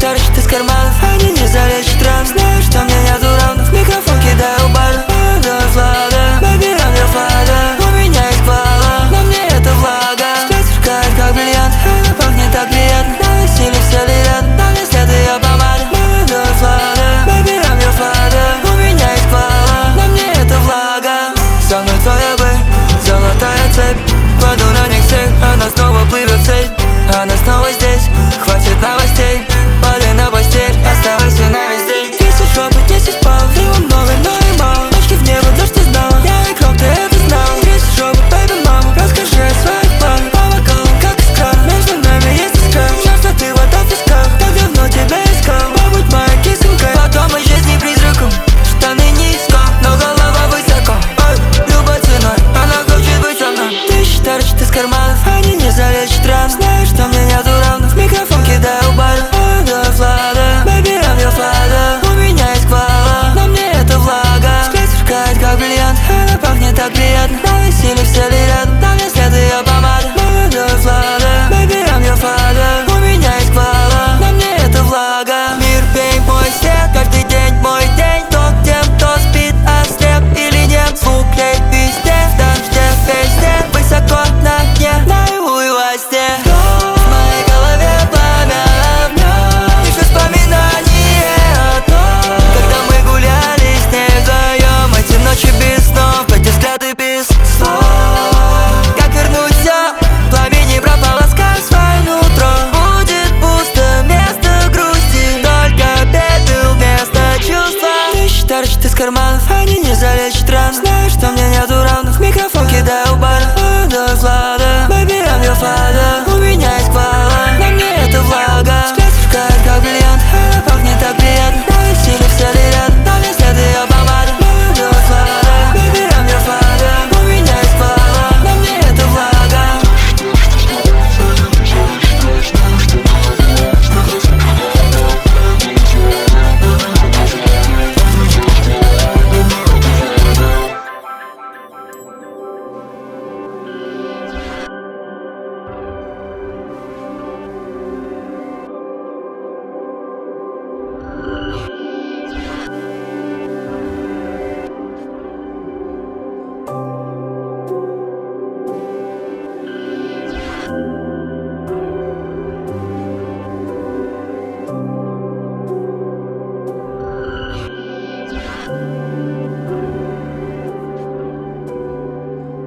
торчат из карманов, они не залечат ран. Знаю, что мне нету равных, микрофон кидаю бар. Молодой Влада, baby, I'm your father. У меня есть пала, но мне это влага. Свет сверкает, как бриллиант, она пахнет так приятно. На веселье все летят, на мне след ее помады. Молодой Влада, baby, I'm your father. У меня есть пала, но мне это влага. Со мной твоя бы золотая цепь, кладу на них всех, она снова плывет в цель. Она снова здесь, хватит новостей, падай на постель, оставайся на весь день. Если шепот, если спал, времен много, но и мало. Ночки в небо, дождь ты знала, я игрок, ты это знал. Если шепот, baby, мама, расскажи о своих планах. По бокалам, как из крана, между нами есть искра. Часто ты вода в песках, так давно тебя искал. Побудь моей кисонькой, потом из жизни призраком. Штаны низко, но голова высоко. Ой, любой ценой, она хочет быть со мной. Тысячи торчат из карманов, они не залечат ран. Знаешь, что мне нету равных, микрофон кидаю бар. Молодой Влада, baby, I'm your father. У меня есть квала, но мне это влага. Взгляд сверкает, как бриллиант, она пахнет так приятно. На веселье все летят, на мне след ее помады. Молодой Влада, baby, I'm your father. У меня есть квала, но мне это влага. Мир пей мой свет, каждый день мой день. Кто тем, кто спит, ослеп или нет. Звук лей везде, в дожде, везде. Высоко на дне, наяву и во сне. В моей голове пламя огня, лишь воспоминание о том, когда мы гуляли с ней вдвоем. Эти ночи без снов, эти взгляды без слов. Как вернуть все, в пламени прополоскав свое нутро. Будет пусто вместо грусти, только пепел вместо чувства. Тысячи торчат из карманов, они не залечат ран. Знаю, что мне нету равных, микрофон кидаю в бар. Молодой Влада, baby, I'm your father. У меня есть квала, но мне это влага. Взгляд сверкает, как бриллиант, она пахнет так приятно. На веселье все летят, на мне след ее помады. Молодой Влада, baby, I'm your father. У меня есть квала, но мне это влага.